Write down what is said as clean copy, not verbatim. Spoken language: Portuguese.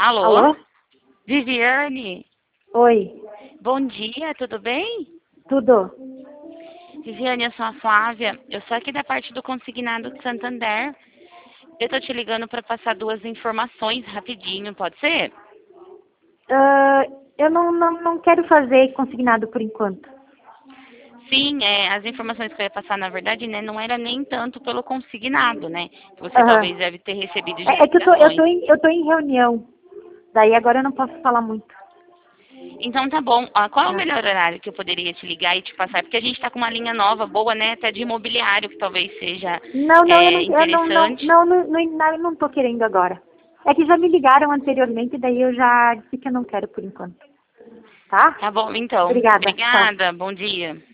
Alô? Alô? Viviane? Oi, Bom dia, tudo bem? tudo? Viviane, eu sou a Flávia. Eu sou aqui da parte do Consignado de Santander. Eu tô te ligando para passar duas informações rapidinho, pode ser? Ah, eu não quero fazer consignado por enquanto. Sim, as informações que eu ia passar, na verdade, né, não era nem tanto pelo consignado, né? Que você Aham. talvez deve ter recebido já É que ligações. eu tô em reunião. Daí agora eu não posso falar muito. Então tá bom. Qual é o Tá? melhor horário que eu poderia te ligar e te passar? Porque a gente está com uma linha nova, boa, né? Até de imobiliário, que talvez seja Não, interessante. não tô querendo agora. É que já me ligaram anteriormente, daí eu já disse que eu não quero por enquanto. Tá? Tá bom, então. Obrigada. Tchau. Obrigada, bom dia.